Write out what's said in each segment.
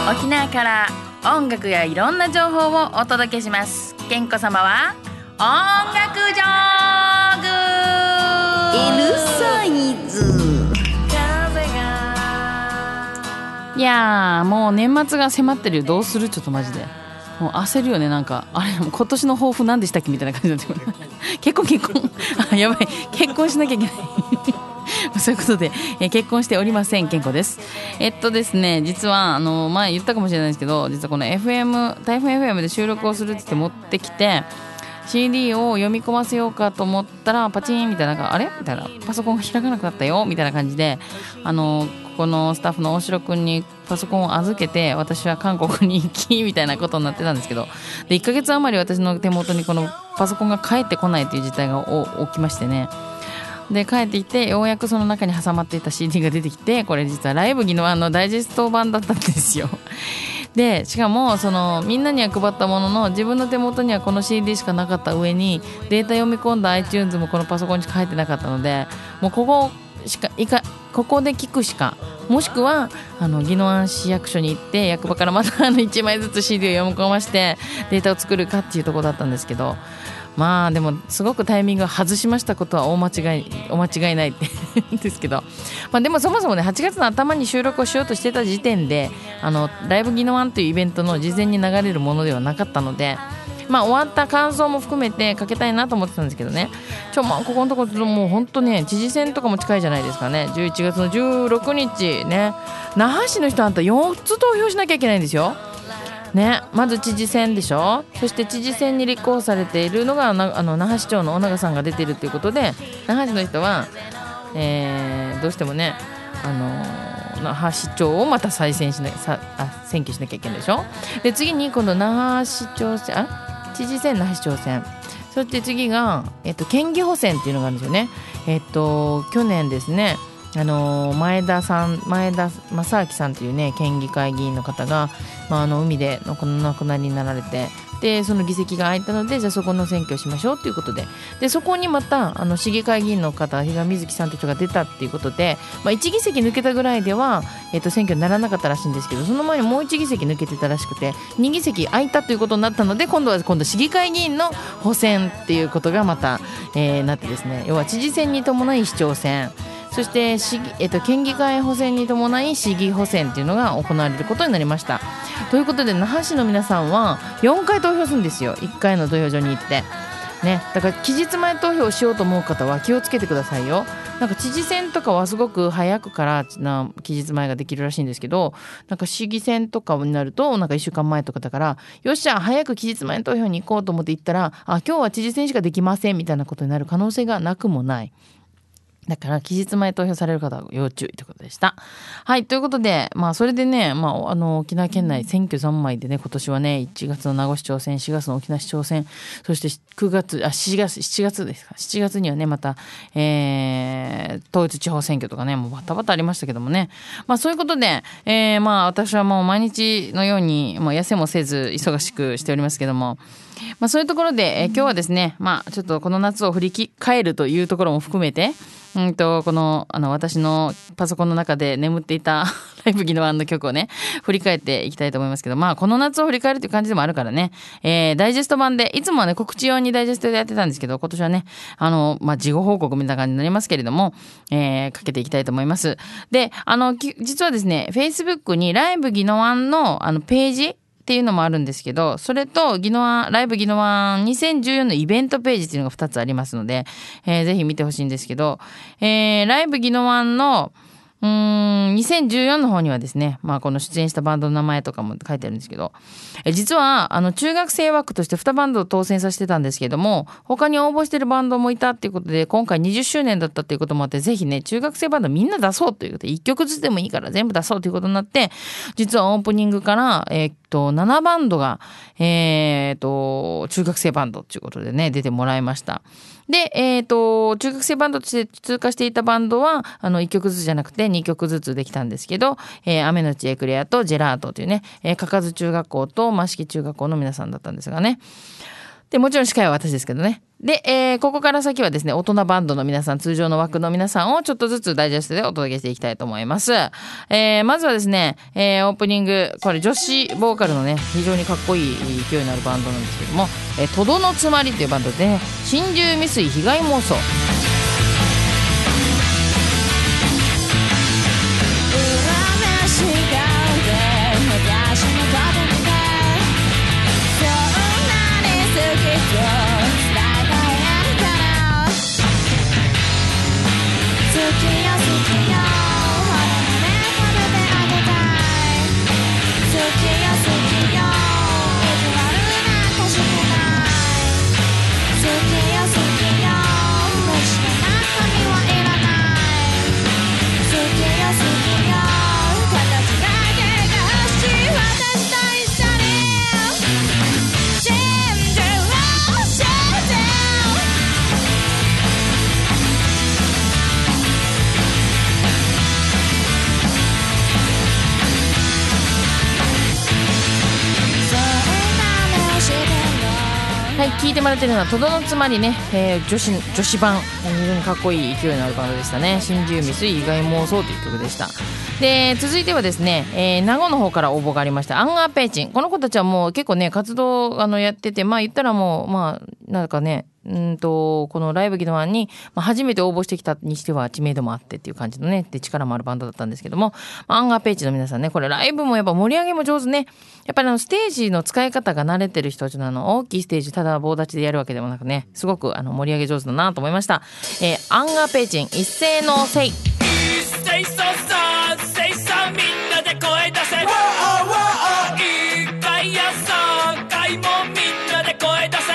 沖縄から音楽やいろんな情報をお届けします。健子様は音楽ジョーグ L サイズ。 いやーもう年末が迫ってるよ。どうする？ちょっとマジでもう焦るよね。なんかあれもう今年の抱負何でしたっけみたいな感じになってくる結婚あやばい、結婚しなきゃいけないそういうことで、結婚しておりません。健子です。ですね、実は前言ったかもしれないですけど、実はこの FM 台風 FM で収録をするって言って持ってきて CD を読み込ませようかと思ったらパチンみたいな、あれみたいな、パソコンが開かなくなったよみたいな感じで、ここのスタッフの大城くんにパソコンを預けて私は韓国に行きみたいなことになってたんですけど、で1ヶ月余り私の手元にこのパソコンが返ってこないという事態が起きましてね。で帰ってきてようやくその中に挟まっていた CD が出てきて、これ実はライブギノワンのダイジェスト版だったんですよ。でしかもみんなには配ったものの自分の手元にはこの CD しかなかった上にデータ読み込んだ iTunes もこのパソコンにしか入ってなかったので、もうここで聞くしか、もしくは宜野湾市役所に行って役場からまた1枚ずつ CD を読み込ましてデータを作るかっていうところだったんですけど、まあでもすごくタイミングを外しましたことはお間違いないってですけど、まあ、でもそもそもね8月の頭に収録をしようとしてた時点でライブ宜野湾というイベントの事前に流れるものではなかったので、まあ終わった感想も含めてかけたいなと思ってたんですけどね。まあここのところもう本当ね、知事選とかも近いじゃないですかね。11月の16日ね、那覇市の人あんた4つ投票しなきゃいけないんですよね。まず知事選でしょ。そして知事選に立候補されているのが那覇市長の尾長さんが出ているということで、那覇市の人は、どうしてもね那覇市長をまた選挙しなきゃいけないでしょ。で次に今度那覇市長選知事選那覇市長選、そして次が、県議補選っていうのがあるんですよね。去年ですね、前田正明さんというね県議会議員の方が、海でお亡くなりになられて、でその議席が空いたので、じゃあそこの選挙をしましょうということで、そこにまた市議会議員の方比嘉瑞希さんという人が出たっていうことで、1議席抜けたぐらいでは、選挙にならなかったらしいんですけど、その前にもう1議席抜けてたらしくて2議席空いたということになったので、今度市議会議員の補選っていうことがまた、なってですね、要は知事選に伴い市長選、そして県議会補選に伴い市議補選っていうのが行われることになりました。ということで那覇市の皆さんは4回投票するんですよ。1回の投票所に行ってね。だから期日前投票をしようと思う方は気をつけてくださいよ。なんか知事選とかはすごく早くから期日前ができるらしいんですけど、なんか市議選とかになるとなんか1週間前とかだから、よっしゃ早く期日前投票に行こうと思って行ったら、今日は知事選しかできませんみたいなことになる可能性がなくもない。だから期日前投票される方は要注意ということでした。はい、ということで、それでね、沖縄県内選挙三昧でね、今年はね、1月の名護市長選、4月の沖縄市長選、そして7月ですか、7月にはね、また、統一地方選挙とかね、もうバタバタありましたけどもね。そういうことで、私はもう毎日のように、痩せもせず忙しくしておりますけども、そういうところで、今日はですね、ちょっとこの夏を振り返るというところも含めて、この私のパソコンの中で眠っていたライブ宜野湾の曲をね振り返っていきたいと思いますけど、この夏を振り返るという感じでもあるからね、ダイジェスト版でいつもはね告知用にダイジェストでやってたんですけど、今年はね事後報告みたいな感じになりますけれども、かけていきたいと思います。で実はですね Facebook にライブ宜野湾のページっていうのもあるんですけど、それとライブ宜野湾2014のイベントページっていうのが2つありますので、ぜひ見てほしいんですけど、ライブ宜野湾の2014の方にはですね、この出演したバンドの名前とかも書いてあるんですけど、実は中学生枠として2バンドを当選させてたんですけども、他に応募してるバンドもいたっていうことで、今回20周年だったっていうこともあって、ぜひね中学生バンドみんな出そうということで、1曲ずつでもいいから全部出そうということになって、実はオープニングから7バンドが中学生バンドということでね出てもらいました。で、中学生バンドとして通過していたバンドは1曲ずつじゃなくて2曲ずつできたんですけど、雨のちエクレアとジェラートというね、かかず中学校と益城中学校の皆さんだったんですがね。 で、もちろん司会は私ですけどね。で、ここから先はですね、大人バンドの皆さん、通常の枠の皆さんをちょっとずつダイジェストでお届けしていきたいと思います。まずはですね、オープニング、これ女子ボーカルのね、非常にかっこいい勢いのあるバンドなんですけども、トドのつまりっていうバンドでね、心中未遂被害妄想。はい、聞いてもらってるのはトドのつまりね、女子版、非常にかっこいい勢いのあるバンドでしたね。心中未遂意外妄想という曲でした。で、続いてはですね、名護の方から応募がありましたアンガーペイチン。この子たちはもう結構ね活動やってて、まあ言ったらもうなんかね、このライブギノワンに、初めて応募してきたにしては知名度もあってっていう感じのね、で力もあるバンドだったんですけども、アンガーペイチの皆さんね、これライブもやっぱ盛り上げも上手ね。やっぱりステージの使い方が慣れてる人たちの大きいステージただ棒立ちでやるわけでもなくね、すごく盛り上げ上手だなと思いました。アンガーペイチン一斉のせい。一斉そうそうせいそうみんなで声出せ。一回や3回もみんなで声出せ。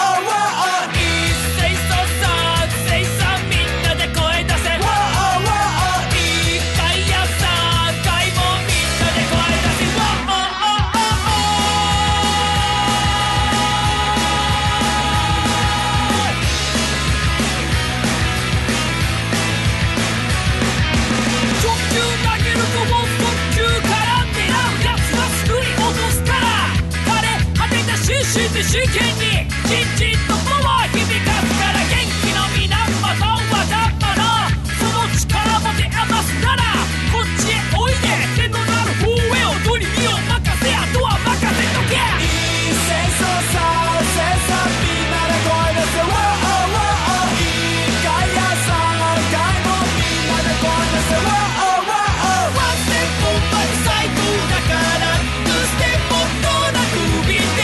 真剣にじんじんとパワー響かすから元気の源はジャンパのその力持て余すならこっちへおいで手のなる方へ踊り身を任せあとは任せとけ。いい戦争さ戦争みんなで声出せ。一回や3回もみんなで声出せ。ワンステップバックサイドだからツーステップもっとなくびて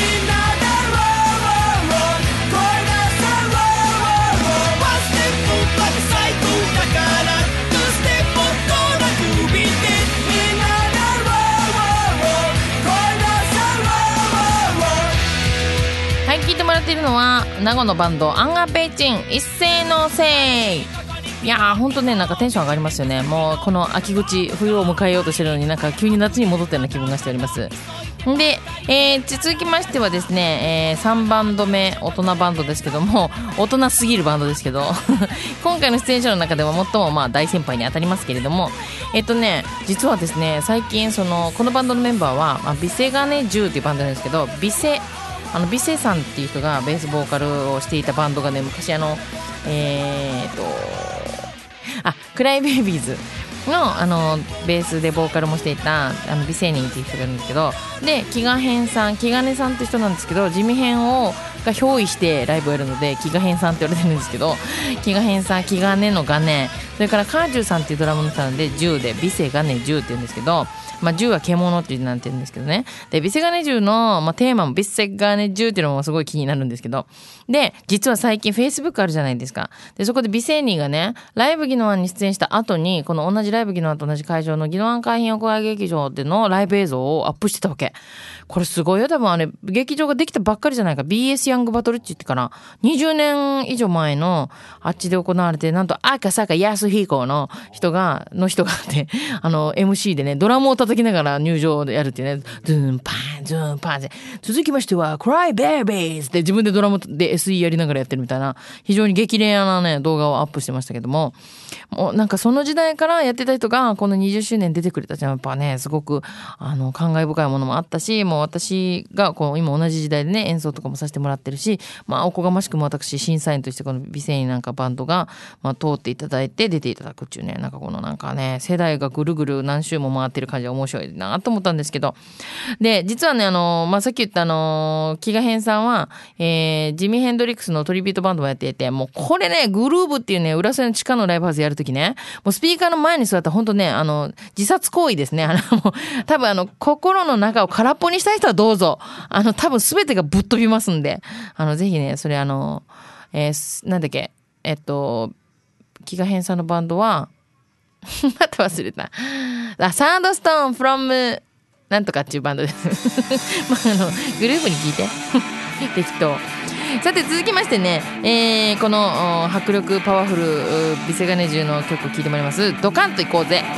聞いてもらっているのは名護のバンドアンガーペイチン一斉のせい。いやーほんとね、なんかテンション上がりますよね。もうこの秋口冬を迎えようとしてるのになんか急に夏に戻ったような気分がしております。で、続きましてはですね、3バンド目大人バンドですけども、大人すぎるバンドですけど今回の出演者の中では最も大先輩に当たりますけれども、実はですね最近このバンドのメンバーは、ビセガネ10っていうバンドなんですけど、ビセさんっていう人がベースボーカルをしていたバンドがね、昔クライベイビーズのベースでボーカルもしていたビセニーっていう人がいるんですけど、で気がねさんっていう人なんですけど、地味編が憑依してライブをやるので気が変さんって言われてるんですけど、気が変さん、気がねのがね、それからカージュさんっていうドラムの人なんで10でビセがね10って言うんですけど、10は獣ってなんて言うんですけどね。でビセガネ10の、テーマもビセガネ10っていうのもすごい気になるんですけど、で実は最近 Facebook あるじゃないですか。でそこでビセーニーがねライブギノワンに出演した後に、この同じライブギノワンと同じ会場のギノワン海浜屋外劇場でのライブ映像をアップしてたわけ。これすごいよ。多分劇場ができたばっかりじゃないか。 BS ヤングバトルって言ってから20年以上前のあっちで行われて、なんと赤坂安彦の人がってMC でねドラムを叩きながら入場でやるっていうね、ドゥンパンズーンパンゼン。続きましては Cry Babies って自分でドラムで SE やりながらやってるみたいな非常に激レアなね動画をアップしてましたけども、もうなんかその時代からやってた人がこの20周年出てくれたじゃん。やっぱねすごく感慨深いものもあったし、もう私がこう今同じ時代でね演奏とかもさせてもらってるし、まあおこがましくも私審査員としてこの美声になんかバンドが通っていただいて出ていただくっていうね、なんかこのなんかね世代がぐるぐる何周も回ってる感じが面白いなと思ったんですけど、で実はねさっき言ったキガヘンさんは、ジミ・ヘンドリックスのトリビュートバンドもやっていて、もうこれねグルーブっていうね浦添の地下のライブハウスやるときね、もうスピーカーの前に座ったら本当ね自殺行為ですね。もう多分心の中を空っぽにしたい人はどうぞ、多分全てがぶっ飛びますんで、ぜひねそれなんだっけキガヘンさんのバンドはまた忘れた。サンドストーン from なんとかっていうバンドですグループに聞いて適当。さて続きましてね、この迫力パワフルビセガネ中の曲を聴いてもらいます。ドカンといこうぜ。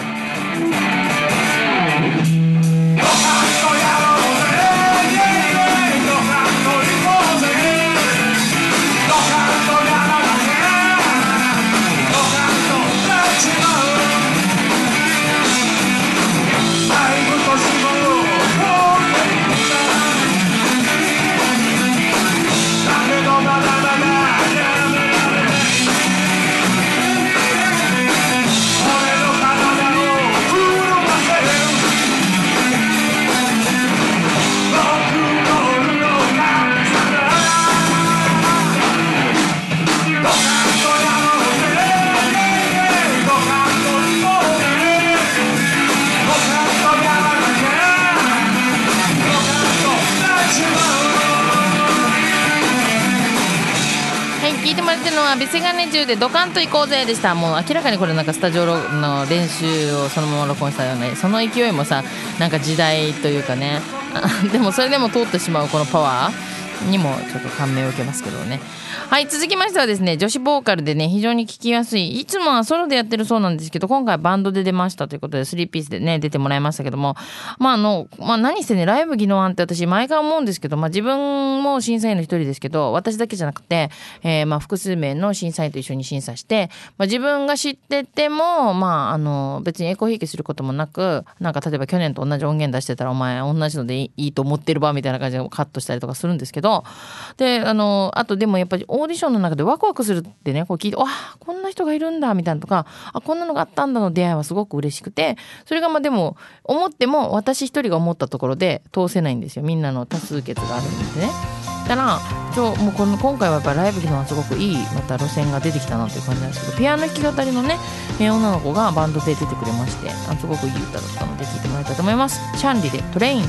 聞いてもらってるのはビセガネ中でドカンと行こうぜでした。もう明らかにこれなんかスタジオの練習をそのまま録音したような、その勢いもさなんか時代というかねでもそれでも通ってしまうこのパワーにもちょっと感銘を受けますけどね。はい、続きましてはですね、女子ボーカルでね非常に聴きやすい、いつもはソロでやってるそうなんですけど今回バンドで出ましたということで3ピースでね出てもらいましたけども、何せねライブ技能案って私毎回思うんですけど、自分も審査員の一人ですけど私だけじゃなくて、複数名の審査員と一緒に審査して、自分が知ってても別にエコひいきすることもなく、なんか例えば去年と同じ音源出してたらお前同じのでいいと思ってるばみたいな感じでカットしたりとかするんですけど、であとでもやっぱりオーディションの中でワクワクするってねこう聞いて、こんな人がいるんだみたいなとか、こんなのがあったんだの出会いはすごく嬉しくて、それがでも思っても私一人が思ったところで通せないんですよ。みんなの多数決があるんですね。だからもう今回はやっぱライブ機能はすごくいいまた路線が出てきたなという感じなんですけど、ピアノ弾き語りのね女の子がバンドで出てくれまして、すごくいい歌だったので聴いてもらいたいと思います。シャンリでトレイン。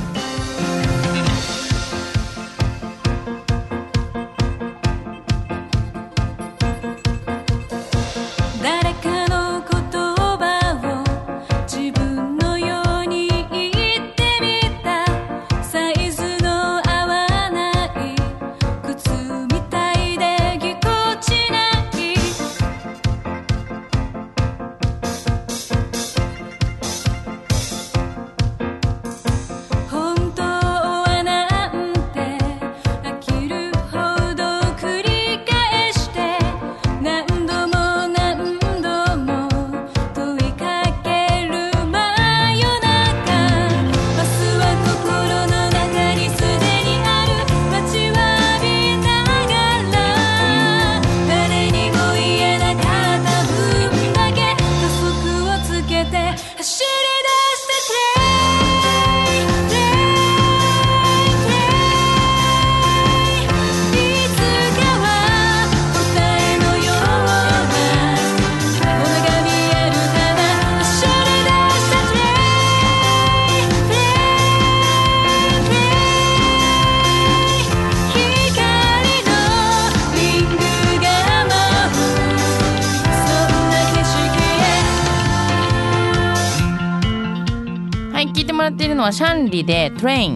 シャンリでトレイン。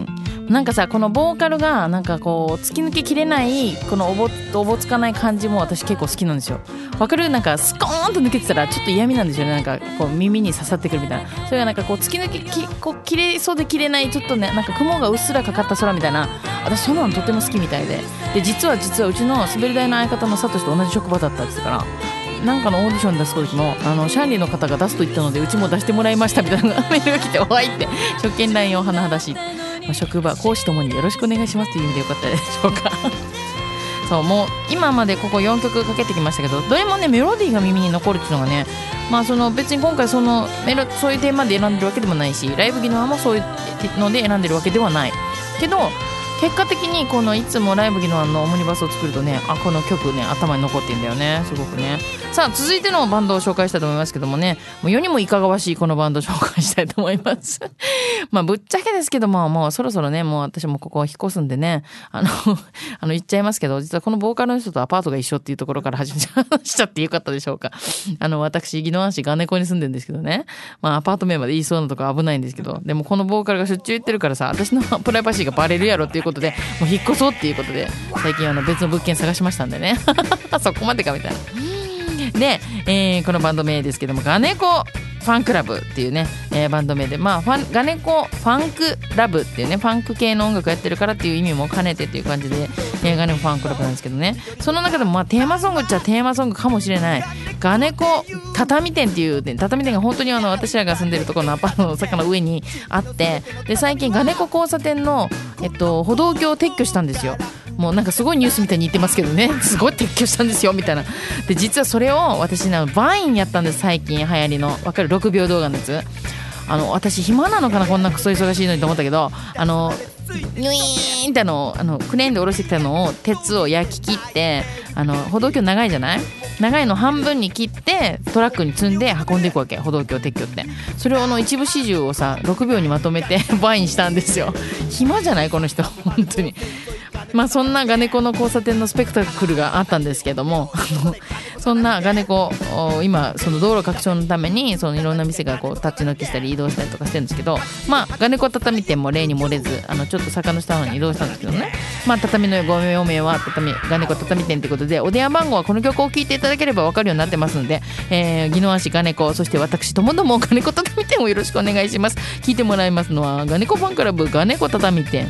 なんかさこのボーカルがなんかこう突き抜けきれないこのおぼつかない感じも私結構好きなんですよ。わかる？なんかスコーンと抜けてたらちょっと嫌味なんですよね。なんかこう耳に刺さってくるみたいな。それがなんかこう突き抜けこう切れそうで切れないちょっとねなんか雲がうっすらかかった空みたいな、私そんなのとても好きみたいで、実はうちの滑り台の相方のサトシと同じ職場だったんですから、なんかのオーディション出す時もシャンリーの方が出すと言ったのでうちも出してもらいましたみたいなメールが来て、おいって職権乱用甚だしい、職場講師ともによろしくお願いしますという意味でよかったでしょうかそうもう今までここ4曲かけてきましたけど、どれもねメロディーが耳に残るっていうのがね、その別に今回そういうテーマで選んでるわけでもないし、ライブギノアもそういうので選んでるわけではないけど、結果的にこのいつもライブギノアのオムニバスを作るとね、この曲ね頭に残ってんだよね、すごくね。さあ続いてのバンドを紹介したいと思いますけどもね、もう世にもいかがわしいこのバンドを紹介したいと思いますぶっちゃけですけどもうそろそろね、もう私もここ引っ越すんでね、言っちゃいますけど、実はこのボーカルの人とアパートが一緒っていうところから始めちゃってよかったでしょうか。私宜野湾市ガネコに住んでるんですけどね、アパート名まで言いそうなとこ危ないんですけど、でもこのボーカルがしょっちゅう言ってるからさ、私のプライバシーがバレるやろっていうことでもう引っ越そうっていうことで最近別の物件探しましたんでねそこまでかみたいな。で、このバンド名ですけども、ガネコファンクラブっていうね、バンド名で、ガネコファンクラブっていうね、ファンク系の音楽やってるからっていう意味も兼ねてっていう感じで、ガネコファンクラブなんですけどね、その中でもテーマソングっちゃテーマソングかもしれないガネコ畳店っていう、ね、畳店が本当に私らが住んでるところのアパートの坂の上にあって、で最近ガネコ交差点の、歩道橋を撤去したんですよ。もうなんかすごいニュースみたいに言ってますけどね、すごい撤去したんですよみたいな。で実はそれを私バインやったんです、最近流行りのわかる6秒動画のやつ。私暇なのかな、こんなクソ忙しいのにと思ったけど、ニュイーンってクレーンで下ろしてきたのを鉄を焼き切って、歩道橋長いじゃない、長いの半分に切ってトラックに積んで運んでいくわけ、歩道橋撤去って。それを一部始終をさ6秒にまとめてバインしたんですよ。暇じゃないこの人本当に。そんなガネコの交差点のスペクタクルがあったんですけどもそんなガネコ今その道路拡張のためにいろんな店がこう立ち退きしたり移動したりとかしてるんですけど、ガネコ畳店も例に漏れずちょっと坂の下の方に移動したんですけどね、畳のご用命はガネコ畳店ということで、お電話番号はこの曲を聴いていただければ分かるようになってますので、宜野湾市ガネコ、そして私ともどもガネコ畳店をよろしくお願いします。聞いてもらいますのはガネコファンクラブガネコ畳店。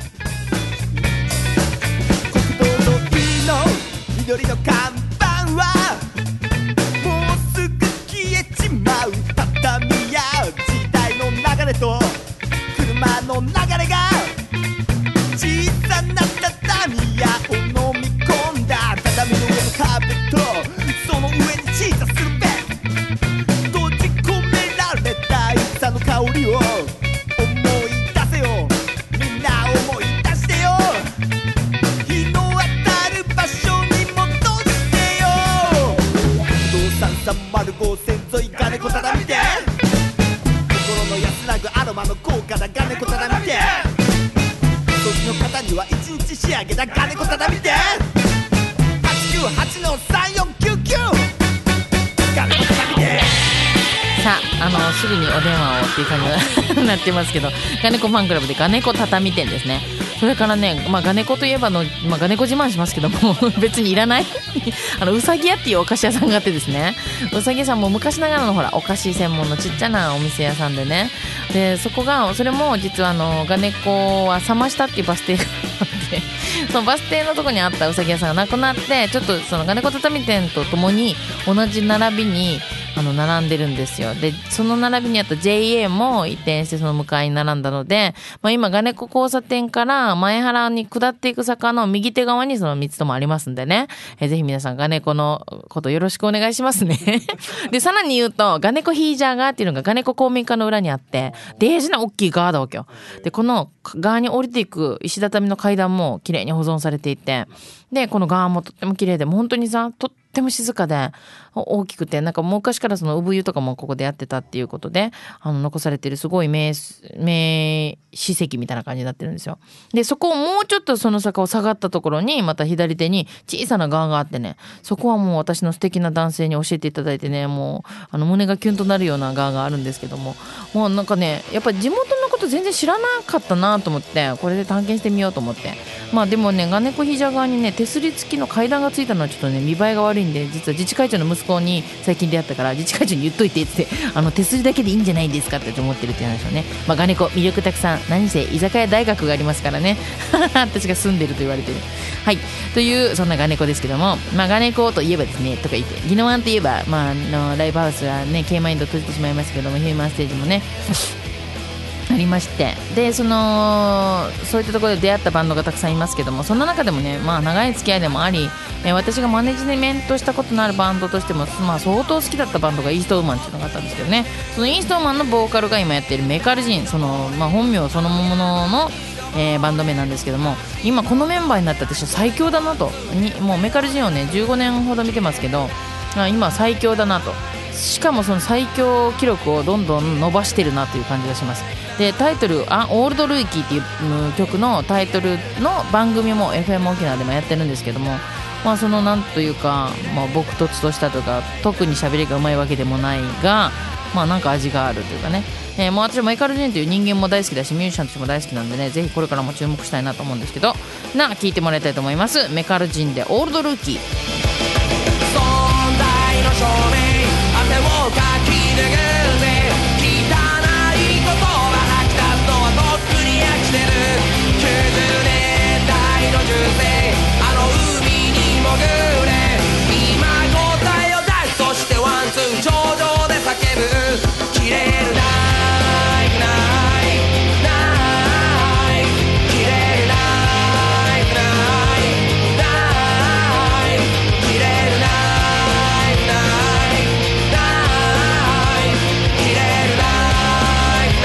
緑の看板はもうすぐ消えちまう。畳や時代の流れと車の流れが小さな畳やを飲み込んだ。畳の上のカーペット、その上にチーザするべ。閉じ込められたいさの香りを思い出せよ、みんな思い出してよ。日の当たる場所305線沿いガネコ畳店、心の安らぐアロマの高価なガネコ畳店、時の方には一日仕上げたガネコ畳店、898-3499 ガネコ畳店。 さあすぐにお電話をっていう感じになってますけど、ガネコファンクラブでガネコ畳店ですね。それからね、ガネコといえばガネコ自慢しますけども別にいらないうさぎ屋っていうお菓子屋さんがあってですね、うさぎ屋さんも昔ながらのほらお菓子専門のちっちゃなお店屋さんでね、でそれも実はガネコは冷ましたっていうバス停があってそのバス停のとこにあったうさぎ屋さんがなくなって、ちょっとそのガネコ畳店とともに同じ並びに並んでるんですよ。でその並びにあった JA も移転してその向かいに並んだので、今ガネコ交差点から前原に下っていく坂の右手側にその3つともありますんでね、ぜひ皆さんガネコのことよろしくお願いしますねでさらに言うとガネコヒージャーガーっていうのがガネコ公民館の裏にあって、デージな大きいガーだわけよ。でこのガーに降りていく石畳の階段も綺麗に保存されていて、でこのガーもとっても綺麗で、もう本当にさとっても静かで大きくて、なんか昔からその産湯とかもここでやってたっていうことで残されてるすごい名史跡みたいな感じになってるんですよ。でそこをもうちょっとその坂を下がったところにまた左手に小さなガーがあってね、そこはもう私の素敵な男性に教えていただいてね、もう胸がキュンとなるようなガーがあるんですけども、もうなんかねやっぱり地元の子こと全然知らなかったなと思って、これで探検してみようと思って。まあでもね、ガネコヒジャ側にね手すり付きの階段がついたのはちょっとね見栄えが悪いんで、実は自治会長の息子に最近出会ったから、自治会長に言っといてって手すりだけでいいんじゃないですかって思ってるって話をね。まあガネコ魅力たくさん、何せ居酒屋大学がありますからね私が住んでると言われてる。はい、というそんなガネコですけども、まあガネコといえばですねとか言って、ギノワンといえば、まあライブハウスはね K マインド閉じてしまいますけども、ヒューマンステージもねありまして、でそういったところで出会ったバンドがたくさんいますけども、そんな中でもね、まあ長い付き合いでもあり、私がマネジメントしたことのあるバンドとしても、まあ、相当好きだったバンドがイーストウーマンっていうのがあったんですけどね、そのイーストウーマンのボーカルが今やっているメカルジン、まあ、本名そのもののバンド名なんですけども、今このメンバーになって私は最強だなと、もうメカルジンをね15年ほど見てますけど、今最強だなと、しかもその最強記録をどんどん伸ばしてるなという感じがします。でタイトルオールドルーキーっていう曲のタイトルの番組も FM 沖縄でもやってるんですけども、まあそのなんというか、まあ、朴突としたとか特に喋りがうまいわけでもないが、まあなんか味があるというかね、もう私もメカルジンという人間も大好きだしミュージシャンとしても大好きなんでね、ぜひこれからも注目したいなと思うんですけど、聞いてもらいたいと思います。メカルジンでオールドルーキー。 存在の証明汗をかき拭って汚い言葉吐き出すのはとっくに飽きてる90年代の銃声海に潜れ今答えを出す、そしてワンツー頂上で叫ぶ切れるナイフナイフナイフ切れるナイフナイフナイフ切れるナイフナイフナイフ切れるナイフナ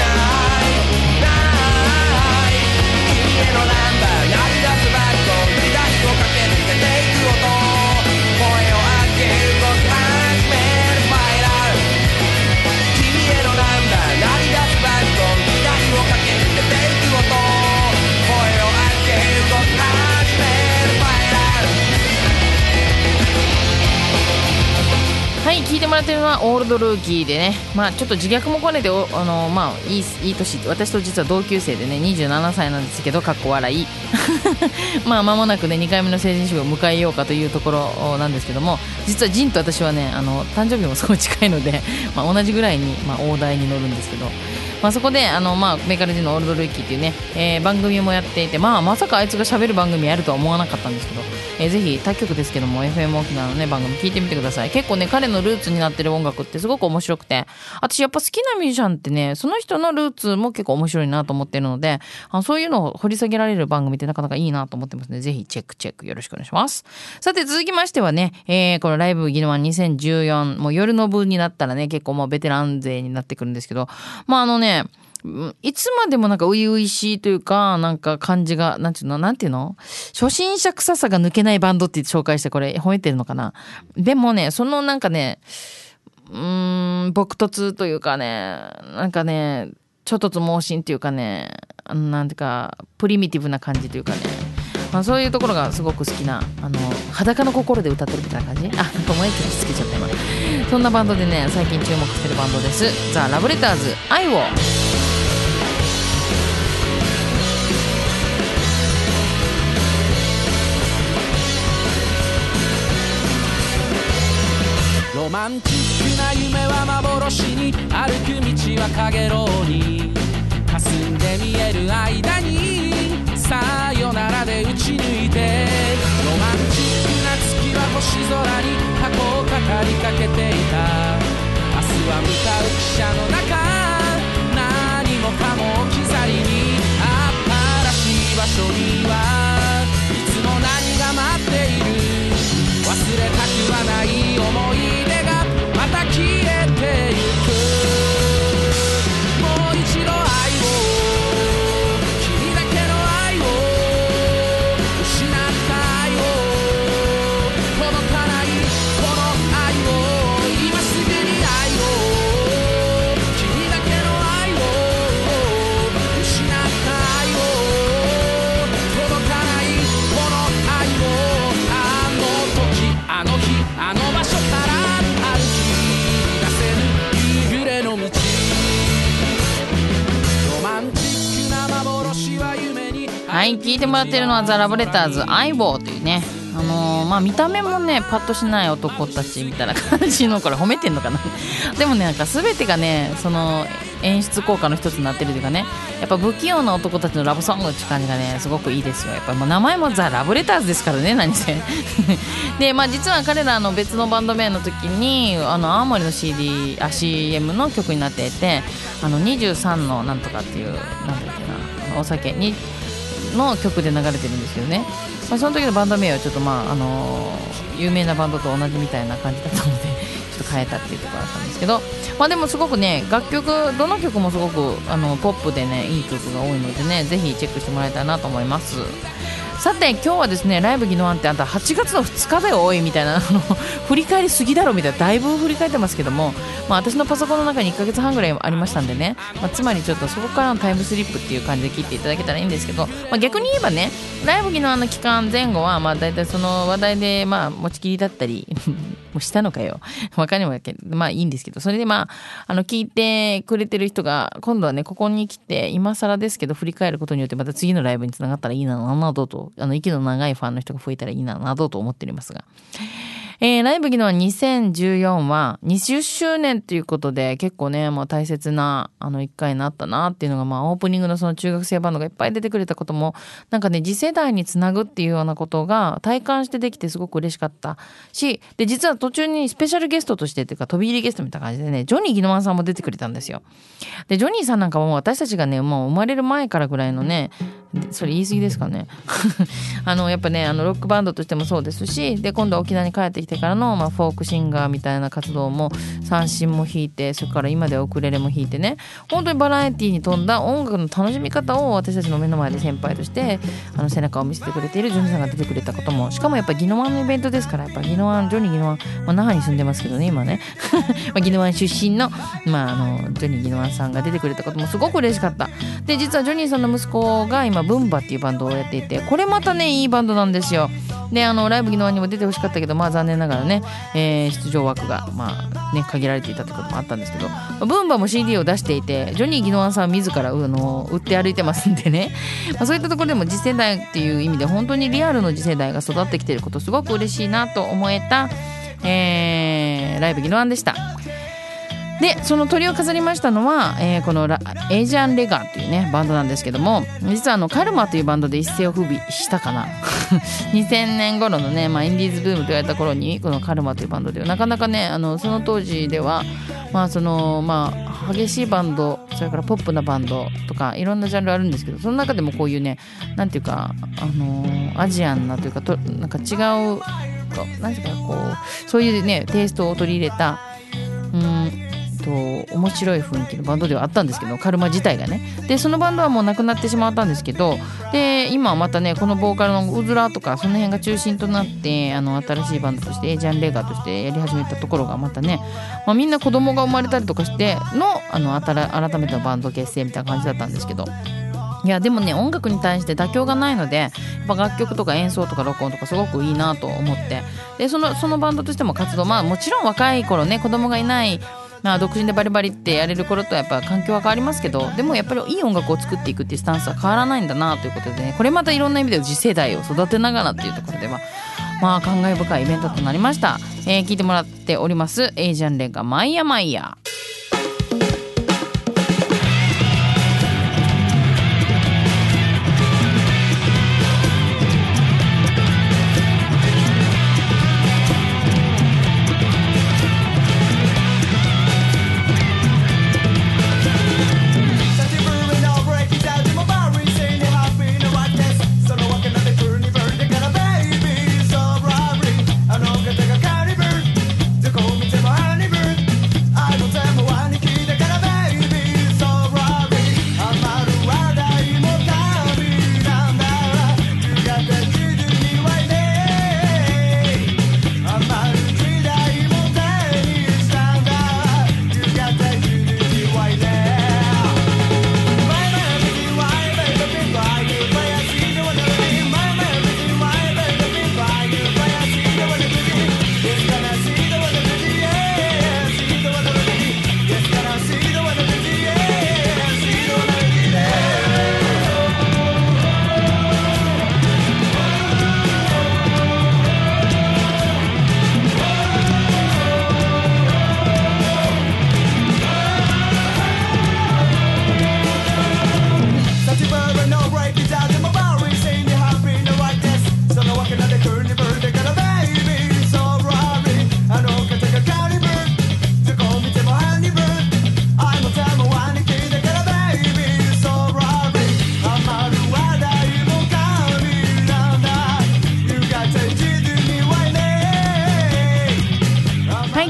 イフナイフ君へのナンバー鳴り出すバット振り出しを駆け抜けていく音、声を上げる動き始めるスパイラル、君へのナンバー鳴り出すバット振り出しを駆け抜けていく音、声を上げる動き始めるスパイラル。 はい、聞いてもらってるのはオールドルーキーでね、まあちょっと自虐も兼ねてまあいい年、私と実は同級生でね27歳なんですけどかっこ笑いまあ間もなくね2回目の成人式を迎えようかというところなんですけども、実はジンと私はね誕生日もすごい近いので、まあ、同じぐらいに、まあ、大台に乗るんですけど、まあ、そこでまあ、メカルジンのオールドルーキーっていうね、番組もやっていて、まあ、まさかあいつが喋る番組やるとは思わなかったんですけど、ぜひ他局ですけども FM 沖縄のね番組聞いてみてください。結構ね彼のルーツになってる音楽ってすごく面白くて、私やっぱ好きなミュージシャンってねその人のルーツも結構面白いなと思ってるので、そういうのを掘り下げられる番組ってなかなかいいなと思ってますので、ぜひチェックよろしくお願いします。さて続きましてはね、このライブギノワン2014、もう夜の部になったらね結構もうベテラン勢になってくるんですけど、まあいつまでもなんか初々しいというか、なんか感じがなんていうの初心者臭さが抜けないバンドって紹介して、これ褒めてるのかな。でもねそのなんかね朴突というかね、なんかねちょっとつ猛進というかね、なんていうかプリミティブな感じというかね、まあ、そういうところがすごく好きな裸の心で歌ってるみたいな感じ、友達好きちゃった今。そんなバンドでね最近注目してるバンドです。ザ・ラブレターズ愛を。 ロマンチックな夢は幻に、歩く道はかげろうに、霞んで見える間にさよならで打ち抜いて、ロマンチックな月は星空に過去を語りかけていた。明日は向かう汽車の中、何もかも置き去りに、新しい場所にはいつも何が待っている。忘れたくはない思い出がまた消えてゆく。もう一度愛を、君だけの愛を、失った愛を、届かないこの愛を、今すぐに愛を、君だけの愛を、 はい、聞いてもらってるのはザ・ラブレターズ相棒というね、見た目もねパッとしない男たちみたいな感じの、これ褒めてんのかなでもねなんか全てがねその演出効果の一つになってるというかね、やっぱ不器用な男たちのラブソングって感じがねすごくいいですよ。やっぱもう名前もザ・ラブレターズですからね、何せで実は彼ら別のバンド名の時に青森の CM の曲になっていて、23のなんとかっていうなんだっけなお酒にの曲で流れてるんですけどね、その時のバンド名はちょっと有名なバンドと同じみたいな感じだったのでちょっと変えたっていうところだったんですけど、でもすごくね楽曲どの曲もすごくポップでねいい曲が多いのでね、ぜひチェックしてもらいたいなと思います。さて今日はですね、ライブギノワンってあんた8月の2日で多いみたいな振り返りすぎだろみたいな、だいぶ振り返ってますけども、私のパソコンの中に1ヶ月半ぐらいありましたんでね、つまりちょっとそこからのタイムスリップっていう感じで切っていただけたらいいんですけど、逆に言えばねライブギノワンの期間前後はだいたいその話題で持ちきりだったりもうしたのかよわかんないけどいいんですけど、それで聞いてくれてる人が今度はねここに来て今更ですけど振り返ることによってまた次のライブにつながったらいいなどと息の長いファンの人が増えたらいいなどと思っておりますが、ライブギノワン2014は20周年ということで結構ね大切な1回になったなっていうのがオープニングのその中学生バンドがいっぱい出てくれたこともなんかね次世代につなぐっていうようなことが体感してできてすごく嬉しかったし、で実は途中にスペシャルゲストとしてっていうか飛び入りゲストみたいな感じでねジョニー・ギノワンさんも出てくれたんですよ。でジョニーさんなんかも私たちがねもう生まれる前からぐらいのね、それ言い過ぎですかねやっぱねロックバンドとしてもそうですし、で今度は沖縄に帰ってきてからの、フォークシンガーみたいな活動も三振も弾いて、それから今ではウクレレも弾いてね、本当にバラエティに富んだ音楽の楽しみ方を私たちの目の前で先輩として背中を見せてくれているジョニーさんが出てくれたことも、しかもやっぱギノワンのイベントですから、やっぱギノワンジョニーギノワン、那覇に住んでますけどね今ねギノワン出身の、ジョニーギノワンさんが出てくれたこともすごく嬉しかった。で実はジョニーさんの息子が今ブンバっていうバンドをやっていて、これまたねいいバンドなんですよ。でライブギノワンにも出てほしかったけど残念ながらね、出場枠が限られていたということもあったんですけど、ブンバも CD を出していてジョニー・ギノワンさん自ら売って歩いてますんでね、そういったところでも次世代っていう意味で本当にリアルの次世代が育ってきていることすごく嬉しいなと思えた、ライブギノワンでした。でその鳥を飾りましたのは、このエイジャン・レガーというねバンドなんですけども、実はカルマというバンドで一世を風靡したかな2000年頃のね、インディーズブームと言われた頃にこのカルマというバンドでなかなかねその当時では激しいバンド、それからポップなバンドとかいろんなジャンルあるんですけど、その中でもこういうねなんていうかアジアンなというかなんか違うなんていうかこうそういうねテイストを取り入れた面白い雰囲気のバンドではあったんですけど、カルマ自体がね。でそのバンドはもうなくなってしまったんですけど、で今はまたねこのボーカルのウズラとかその辺が中心となって新しいバンドとしてエイジャン・レガーとしてやり始めたところがまたね、みんな子供が生まれたりとかしての改めたバンド結成みたいな感じだったんですけど、いやでもね音楽に対して妥協がないのでやっぱ楽曲とか演奏とか録音とかすごくいいなと思って、でそのバンドとしても活動もちろん若い頃ね子供がいない独身でバリバリってやれる頃とはやっぱ環境は変わりますけど、でもやっぱりいい音楽を作っていくっていうスタンスは変わらないんだなということでね、これまたいろんな意味で次世代を育てながらっていうところでは感慨深いイベントとなりました。聞いてもらっておりますエイジャン・レガマイヤマイヤ。 I don't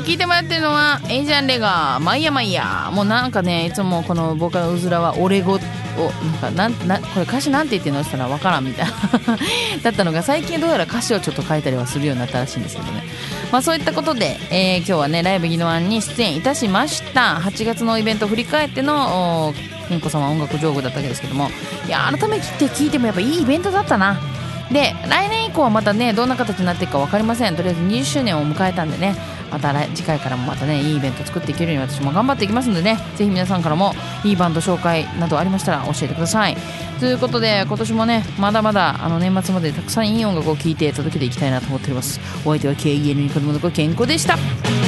聞いてもらってるのはエイジャンレガーマイヤマイヤ。もうなんかねいつもこのボーカルのうずらはオレゴをなんかこれ歌詞なんて言ってんのって言ったら分からんみたいなだったのが、最近どうやら歌詞をちょっと書いたりはするようになったらしいんですけどね。まあそういったことで、今日はねライブギノワンに出演いたしました。8月のイベントを振り返っての健子様音楽上手だったわけですけども、いや改めて聞いてもやっぱいいイベントだったな。で来年以降はまたねどんな形になっていくか分かりません。とりあえず20周年を迎えたんでね、また次回からもまたねいいイベント作っていけるように私も頑張っていきますんでね、ぜひ皆さんからもいいバンド紹介などありましたら教えてください。ということで今年もねまだまだ年末までたくさんいい音楽を聴いて届けていきたいなと思っております。お相手は KEN に子供の子健康でした。